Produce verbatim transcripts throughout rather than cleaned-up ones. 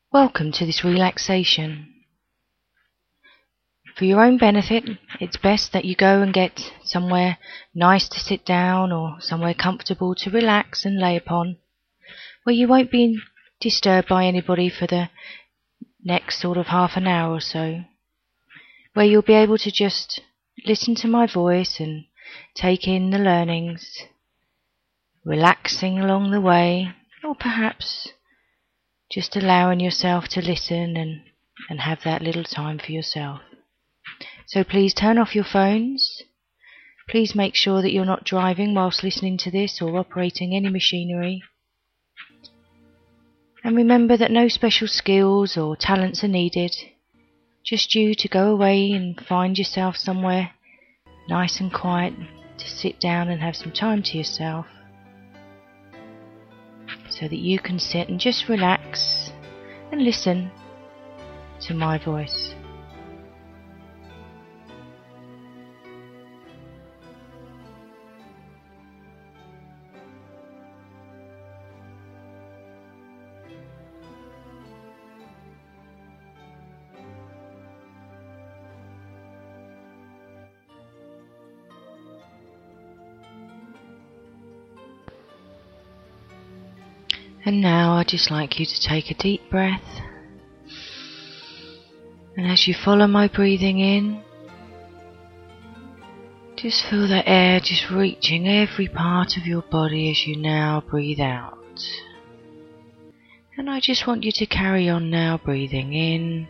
Welcome to this relaxation. For your own benefit, it's best that you go and get somewhere nice to sit down or somewhere comfortable to relax and lay upon, where you won't be disturbed by anybody for the next sort of half an hour or so, where you'll be able to just listen to my voice and take in the learnings, relaxing along the way, or perhaps just allowing yourself to listen and, and have that little time for yourself. So please turn off your phones. Please make sure that you're not driving whilst listening to this or operating any machinery. And remember that no special skills or talents are needed. Just you to go away and find yourself somewhere nice and quiet to sit down and have some time to yourself, so that you can sit and just relax and listen to my voice. And now I'd just like you to take a deep breath, and as you follow my breathing in, just feel the air just reaching every part of your body as you now breathe out. And I just want you to carry on now, breathing in,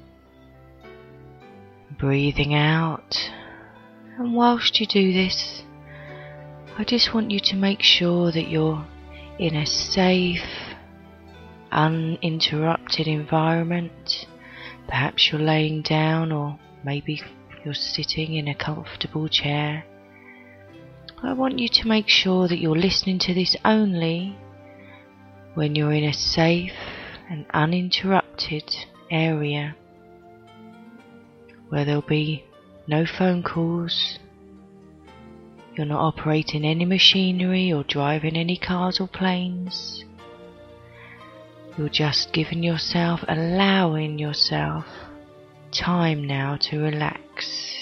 breathing out. And whilst you do this, I just want you to make sure that you're in a safe, uninterrupted environment. Perhaps you're laying down, or maybe you're sitting in a comfortable chair. I want you to make sure that you're listening to this only when you're in a safe and uninterrupted area, where there'll be no phone calls. You're not operating any machinery or driving any cars or planes. You're just giving yourself, allowing yourself time now to relax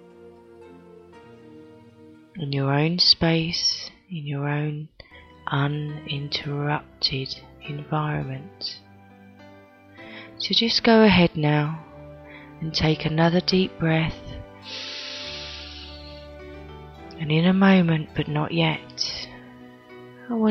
in your own space, in your own uninterrupted environment. So just go ahead now and take another deep breath. And in a moment, but not yet,